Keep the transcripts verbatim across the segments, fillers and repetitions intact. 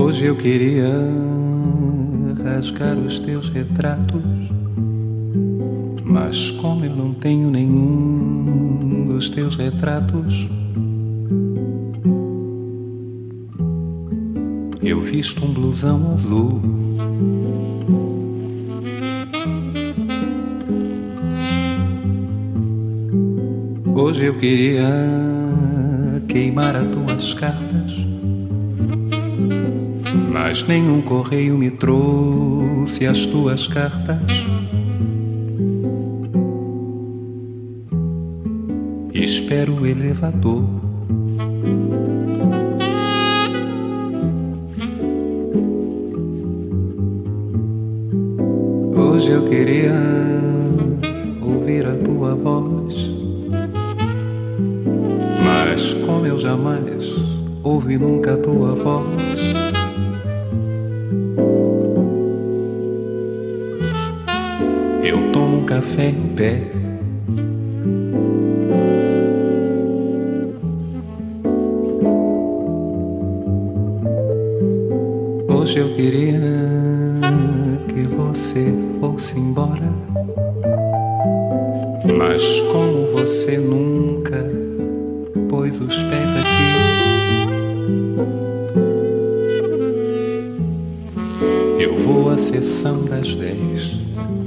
Hoje eu queria rasgar os teus retratos, mas como eu não tenho nenhum dos teus retratos, eu visto um blusão azul. Hoje eu queria queimar as tuas cartas, mas nenhum correio me trouxe as tuas cartas. Espero o elevador. Hoje eu queria ouvir a tua voz, mas como eu jamais ouvi nunca a tua voz, eu tomo um café em pé. Hoje eu queria que você fosse embora, mas como você nunca pôs os pés aqui, eu vou à sessão das dez.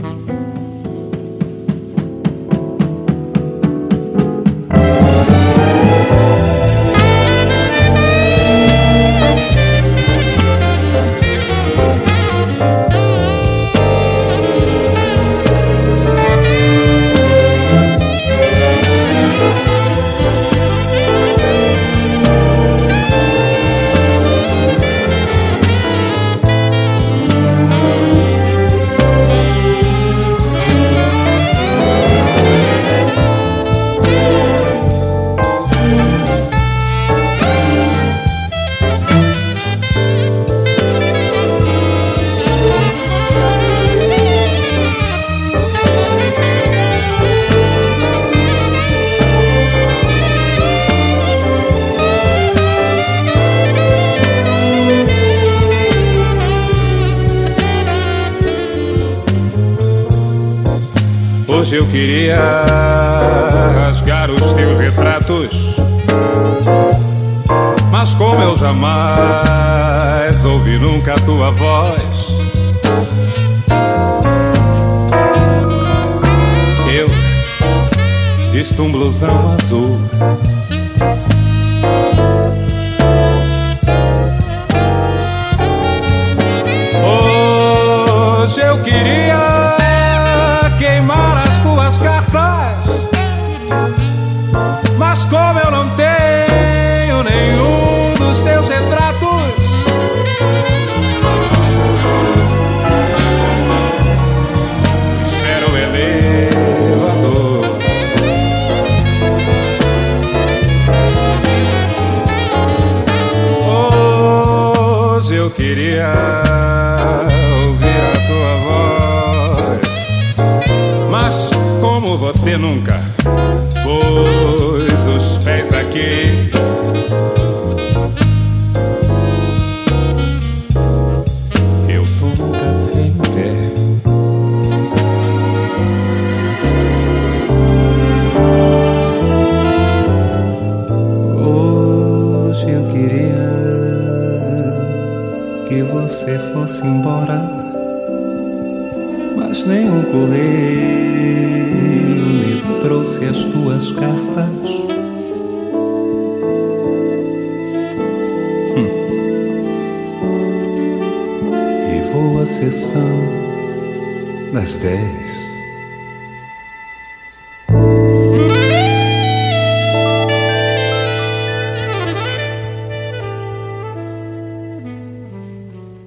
Hoje eu queria rasgar os teus retratos, mas como eu jamais ouvi nunca a tua voz, eu visto um blusão azul. Hoje eu queria queimar as tuas cartas, mas como eu não tenho nenhum dos teus retratos, espero o elevador. Hoje eu queria ouvir a tua voz, mas como você nunca pôs os pés aqui, eu tomo um café em pé. Hoje eu queria que você fosse embora, mas nenhum correio me trouxe as tuas cartas. Hum. E vou à sessão das dez.